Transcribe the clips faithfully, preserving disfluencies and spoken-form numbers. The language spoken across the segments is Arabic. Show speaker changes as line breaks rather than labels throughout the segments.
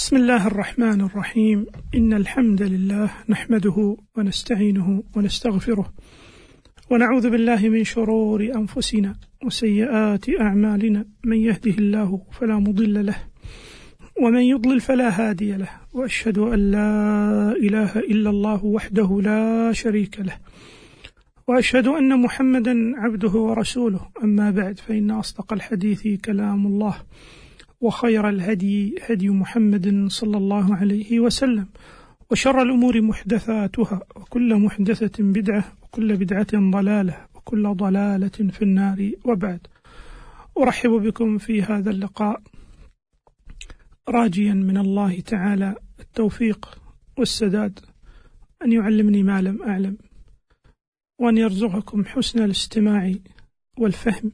بسم الله الرحمن الرحيم. إن الحمد لله نحمده ونستعينه ونستغفره ونعوذ بالله من شرور أنفسنا وسيئات أعمالنا، من يهده الله فلا مضل له ومن يضلل فلا هادي له، وأشهد أن لا إله إلا الله وحده لا شريك له، وأشهد أن محمدا عبده ورسوله. أما بعد، فإن أصدق الحديث كلام الله، وخير الهدي هدي محمد صلى الله عليه وسلم، وشر الأمور محدثاتها، وكل محدثة بدعة، وكل بدعة ضلالة، وكل ضلالة في النار. وبعد، أرحب بكم في هذا اللقاء راجيا من الله تعالى التوفيق والسداد، أن يعلمني ما لم أعلم، وأن يرزقكم حسن الاستماع والفهم.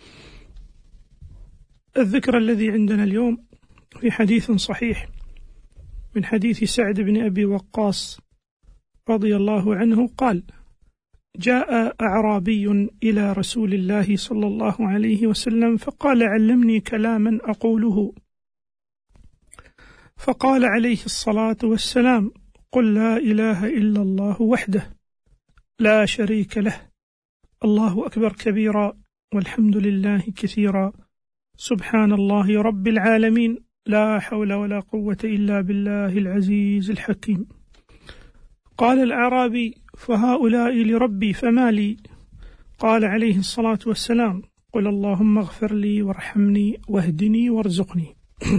الذكر الذي عندنا اليوم في حديث صحيح من حديث سعد بن أبي وقاص رضي الله عنه قال: جاء أعرابي إلى رسول الله صلى الله عليه وسلم فقال: علمني كلاما أقوله. فقال عليه الصلاة والسلام: قل لا إله إلا الله وحده لا شريك له، الله أكبر كبيرا، والحمد لله كثيرا، سبحان الله رب العالمين، لا حول ولا قوة إلا بالله العزيز الحكيم. قال الأعرابي: فهؤلاء لربي فما لي؟ قال عليه الصلاة والسلام: قل اللهم اغفر لي وارحمني واهدني وارزقني.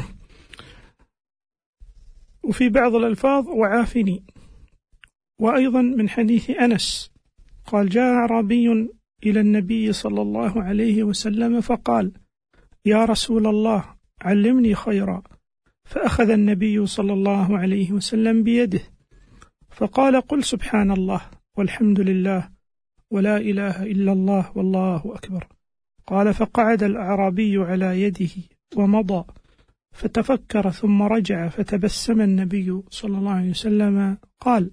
وفي بعض الألفاظ: وعافني. وأيضا من حديث أنس قال: جاء أعرابي إلى النبي صلى الله عليه وسلم فقال: يا رسول الله علمني خيرا. فأخذ النبي صلى الله عليه وسلم بيده فقال: قل سبحان الله والحمد لله ولا إله إلا الله والله أكبر. قال: فقعد الأعرابي على يده ومضى، فتفكر ثم رجع، فتبسم النبي صلى الله عليه وسلم قال: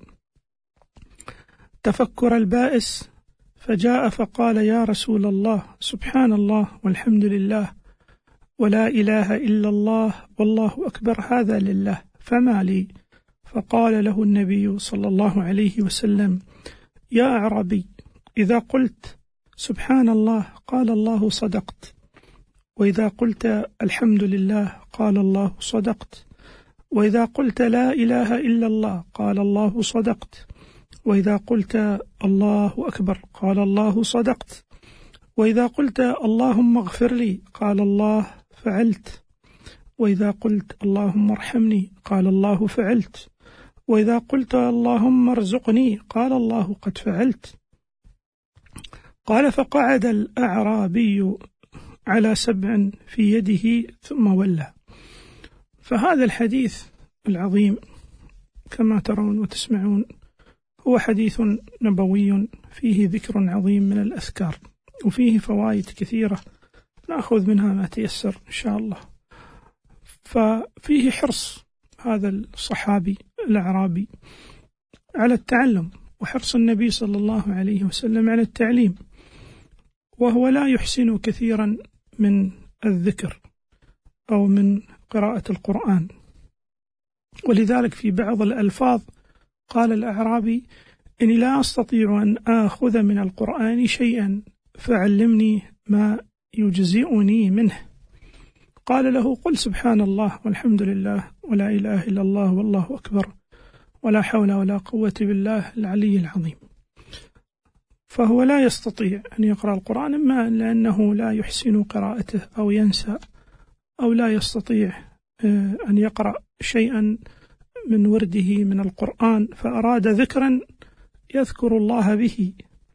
تفكر البائس. فجاء فقال: يا رسول الله سبحان الله والحمد لله ولا إله إلا الله والله أكبر، هذا لله، فما لي؟ فقال له النبي صلى الله عليه وسلم: يا أعرابي، إذا قلت سبحان الله قال الله صدقت، وإذا قلت الحمد لله قال الله صدقت، وإذا قلت لا إله إلا الله قال الله صدقت، وإذا قلت الله أكبر قال الله صدقت، وإذا قلت اللهم اغفر لي قال الله فعلت، وإذا قلت اللهم ارحمني قال الله فعلت، وإذا قلت اللهم ارزقني قال الله قد فعلت. قال: فقعد الأعرابي على سبع في يده ثم ولى. فهذا الحديث العظيم كما ترون وتسمعون هو حديث نبوي فيه ذكر عظيم من الأذكار، وفيه فوائد كثيرة نأخذ منها ما تيسر إن شاء الله. ففيه حرص هذا الصحابي الأعرابي على التعلم، وحرص النبي صلى الله عليه وسلم على التعليم، وهو لا يحسن كثيرا من الذكر أو من قراءة القرآن، ولذلك في بعض الألفاظ قال الأعرابي: إني لا أستطيع أن آخذ من القرآن شيئا فعلمني ما يجزئني منه. قال له: قل سبحان الله والحمد لله ولا إله إلا الله والله أكبر ولا حول ولا قوة بالله العلي العظيم. فهو لا يستطيع أن يقرأ القرآن، إما لأنه لا يحسن قراءته أو ينسى، أو لا يستطيع أن يقرأ شيئا من ورده من القرآن، فأراد ذكرا يذكر الله به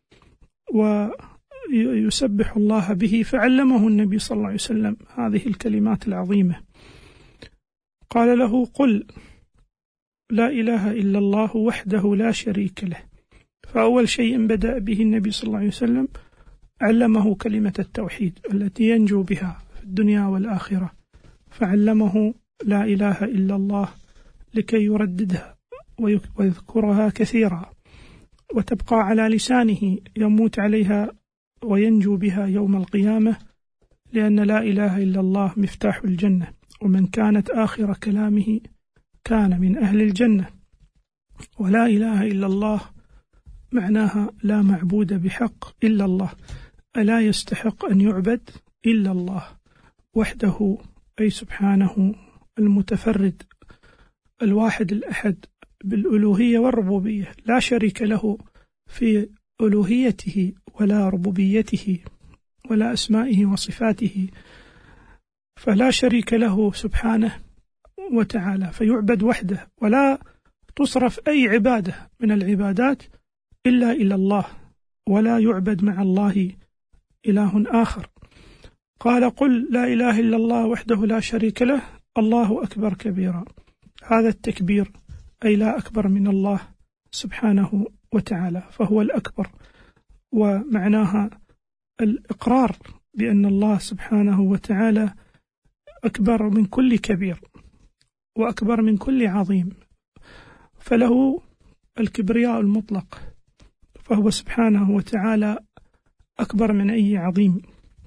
ويسبح الله به، فعلمه النبي صلى الله عليه وسلم هذه الكلمات العظيمة. قال له: قل لا إله إلا الله وحده لا شريك له. فأول شيء بدأ به النبي صلى الله عليه وسلم علمه كلمة التوحيد التي ينجو بها في الدنيا والآخرة، فعلمه لا إله إلا الله لكي يرددها ويذكرها كثيرا، وتبقى على لسانه يموت عليها وينجو بها يوم القيامة، لأن لا إله إلا الله مفتاح الجنة، ومن كانت آخر كلامه كان من أهل الجنة. ولا إله إلا الله معناها لا معبود بحق إلا الله، ألا يستحق أن يعبد إلا الله وحده، أي سبحانه المتفرد الواحد الأحد بالألوهية والربوبية، لا شريك له في ألوهيته ولا ربوبيته ولا أسمائه وصفاته، فلا شريك له سبحانه وتعالى، فيعبد وحده، ولا تصرف أي عبادة من العبادات إلا إلى الله، ولا يعبد مع الله إله آخر. قال: قل لا إله إلا الله وحده لا شريك له الله أكبر كبيرا. هذا التكبير أي لا أكبر من الله سبحانه وتعالى، فهو الأكبر، ومعناها الإقرار بأن الله سبحانه وتعالى أكبر من كل كبير وأكبر من كل عظيم، فله الكبرياء المطلق، فهو سبحانه وتعالى أكبر من أي عظيم.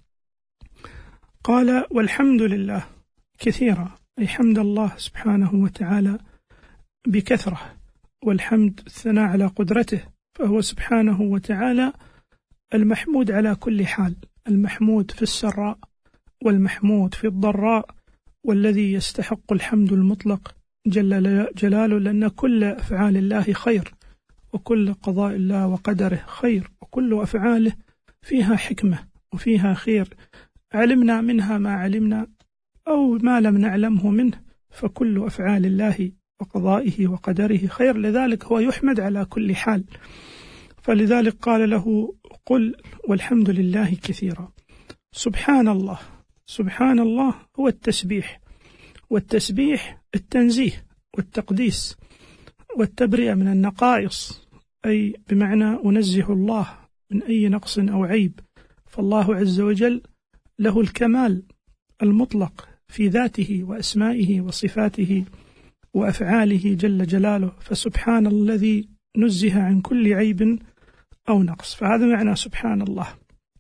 قال: والحمد لله كثيرا، أي حمد الله سبحانه وتعالى بكثرة، والحمد الثناء على قدرته، فهو سبحانه وتعالى المحمود على كل حال، المحمود في السراء والمحمود في الضراء، والذي يستحق الحمد المطلق جل جلاله، لأن كل أفعال الله خير، وكل قضاء الله وقدره خير، وكل أفعاله فيها حكمة وفيها خير، علمنا منها ما علمنا أو ما لم نعلمه منه، فكل أفعال الله وقضائه وقدره خير، لذلك هو يحمد على كل حال. فلذلك قال له: قل والحمد لله كثيرا. سبحان الله، سبحان الله هو التسبيح، والتسبيح التنزيه والتقديس والتبرئة من النقائص، أي بمعنى أنزه الله من أي نقص أو عيب، فالله عز وجل له الكمال المطلق في ذاته وأسمائه وصفاته وأفعاله جل جلاله، فسبحان الذي نزه عن كل عيب أو نقص، فهذا معنى سبحان الله.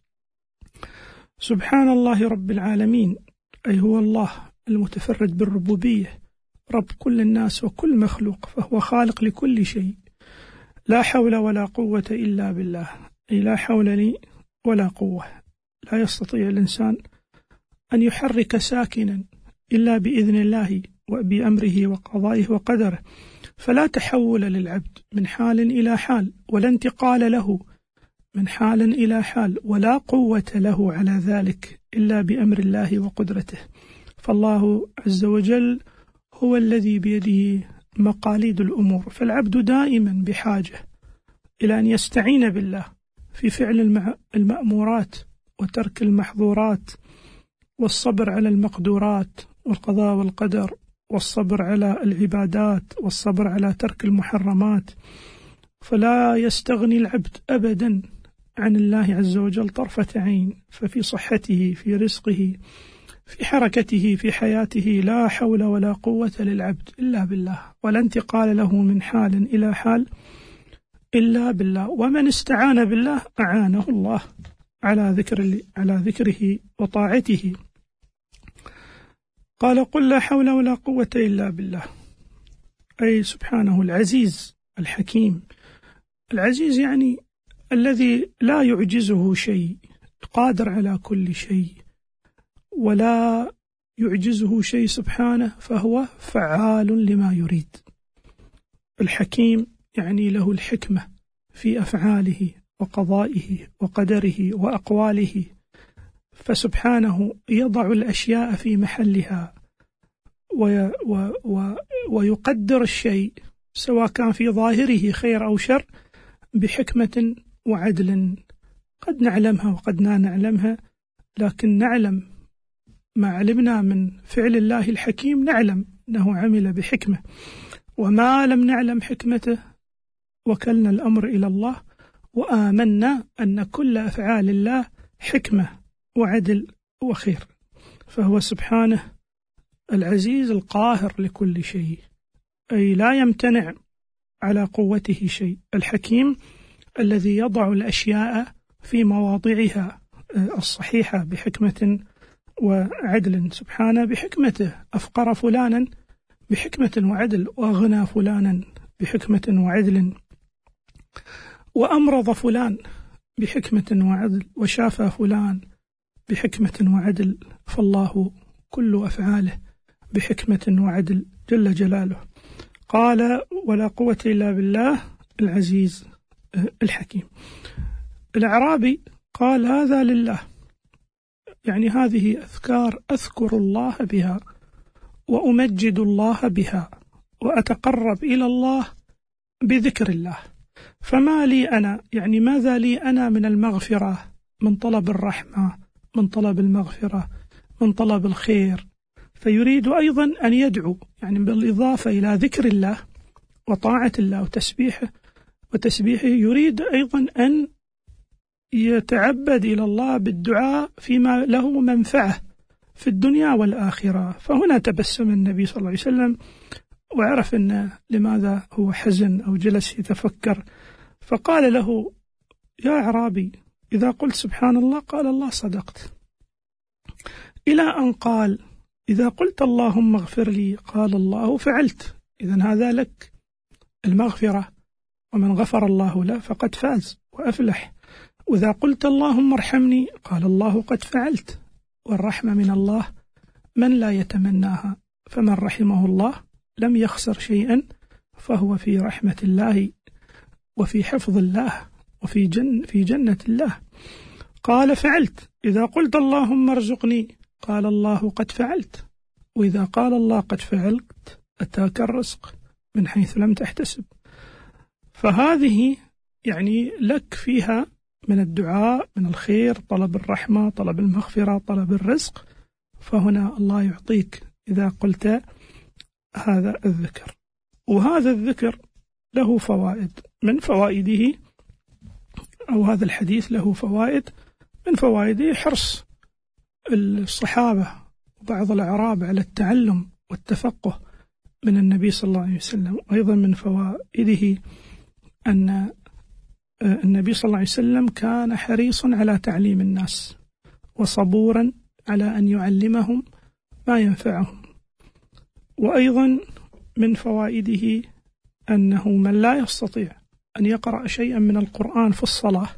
سبحان الله رب العالمين، أي هو الله المتفرد بالربوبية، رب كل الناس وكل مخلوق، فهو خالق لكل شيء، لا حول ولا قوة إلا بالله، أي لا حول لي ولا قوة، لا يستطيع الإنسان أن يحرك ساكنا إلا بإذن الله وبأمره وقضائه وقدره، فلا تحول للعبد من حال إلى حال، ولا انتقال له من حال إلى حال، ولا قوة له على ذلك إلا بأمر الله وقدرته، فالله عز وجل هو الذي بيده مقاليد الأمور، فالعبد دائما بحاجة إلى أن يستعين بالله في فعل المأمورات وترك المحظورات، والصبر على المقدورات والقضاء والقدر، والصبر على العبادات، والصبر على ترك المحرمات، فلا يستغني العبد أبدا عن الله عز وجل طرفة عين، ففي صحته، في رزقه، في حركته، في حياته، لا حول ولا قوة للعبد إلا بالله، ولا انتقال له من حال إلى حال إلا بالله، ومن استعان بالله أعانه الله على ذكر على ذكره وطاعته. قال: قل لا حول ولا قوة إلا بالله، أي سبحانه العزيز الحكيم. العزيز يعني الذي لا يعجزه شيء، قادر على كل شيء ولا يعجزه شيء سبحانه، فهو فعال لما يريد. الحكيم يعني له الحكمة في أفعاله وقضائه وقدره وأقواله، فسبحانه يضع الأشياء في محلها وي و و ويقدر الشيء سواء كان في ظاهره خير أو شر بحكمة وعدل، قد نعلمها وقد لا نعلمها، لكن نعلم ما علمنا من فعل الله الحكيم، نعلم أنه عمل بحكمة، وما لم نعلم حكمته وكلنا الأمر إلى الله، وآمنا أن كل أفعال الله حكمة وعدل وخير، فهو سبحانه العزيز القاهر لكل شيء، أي لا يمتنع على قوته شيء. الحكيم الذي يضع الأشياء في مواضعها الصحيحة بحكمة وعدل، سبحانه بحكمته أفقر فلانا بحكمة وعدل، وأغنى فلانا بحكمة وعدل، وأمرض فلان بحكمة وعدل، وشافى فلان بحكمة وعدل، فالله كل أفعاله بحكمة وعدل جل جلاله. قال: ولا قوة إلا بالله العزيز الحكيم. الأعرابي قال: هذا لله، يعني هذه أذكار أذكر الله بها وأمجد الله بها وأتقرب إلى الله بذكر الله، فما لي أنا، يعني ماذا لي أنا من المغفرة، من طلب الرحمة، من طلب المغفرة، من طلب الخير. فيريد أيضا أن يدعو، يعني بالإضافة إلى ذكر الله وطاعة الله وتسبيحه وتسبيحه يريد أيضا أن يتعبد إلى الله بالدعاء فيما له منفعة في الدنيا والآخرة. فهنا تبسم النبي صلى الله عليه وسلم وعرف أن لماذا هو حزن أو جلس يتفكر، فقال له: يا أعرابي، إذا قلت سبحان الله قال الله صدقت، إلى أن قال: إذا قلت اللهم اغفر لي قال الله فعلت. إذن هذا لك المغفرة، ومن غفر الله له فقد فاز وأفلح. وإذا قلت اللهم ارحمني قال الله قد فعلت، والرحمة من الله من لا يتمناها، فمن رحمه الله لم يخسر شيئا، فهو في رحمة الله وفي حفظ الله وفي جن في جنة الله. قال: فعلت. إذا قلت اللهم ارزقني قال الله قد فعلت، وإذا قال الله قد فعلت أتاك الرزق من حيث لم تحتسب. فهذه يعني لك فيها من الدعاء، من الخير، طلب الرحمة، طلب المغفرة، طلب الرزق. فهنا الله يعطيك إذا قلت هذا الذكر. وهذا الذكر له فوائد، من فوائده أو هذا الحديث له فوائد، من فوائده حرص الصحابة وبعض الأعراب على التعلم والتفقه من النبي صلى الله عليه وسلم. أيضا من فوائده أن النبي صلى الله عليه وسلم كان حريصا على تعليم الناس وصبورا على أن يعلمهم ما ينفعهم. وأيضا من فوائده أنه من لا يستطيع أن يقرأ شيئا من القرآن في الصلاة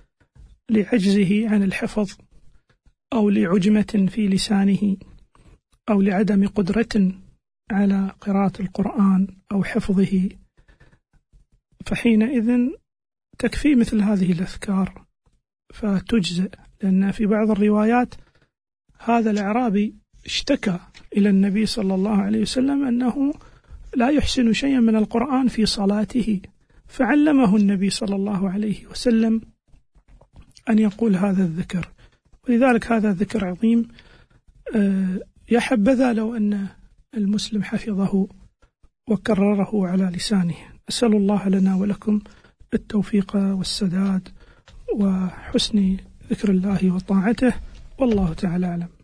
لعجزه عن الحفظ أو لعجمة في لسانه أو لعدم قدرة على قراءة القرآن أو حفظه، فحينئذ تكفي مثل هذه الأذكار فتجزئ. لأن في بعض الروايات هذا الأعرابي اشتكى إلى النبي صلى الله عليه وسلم أنه لا يحسن شيئا من القرآن في صلاته، فعلمه النبي صلى الله عليه وسلم أن يقول هذا الذكر. ولذلك هذا ذكر عظيم، يا حبذا لو أن المسلم حفظه وكرره على لسانه. أسأل الله لنا ولكم التوفيق والسداد وحسن ذكر الله وطاعته، والله تعالى أعلم.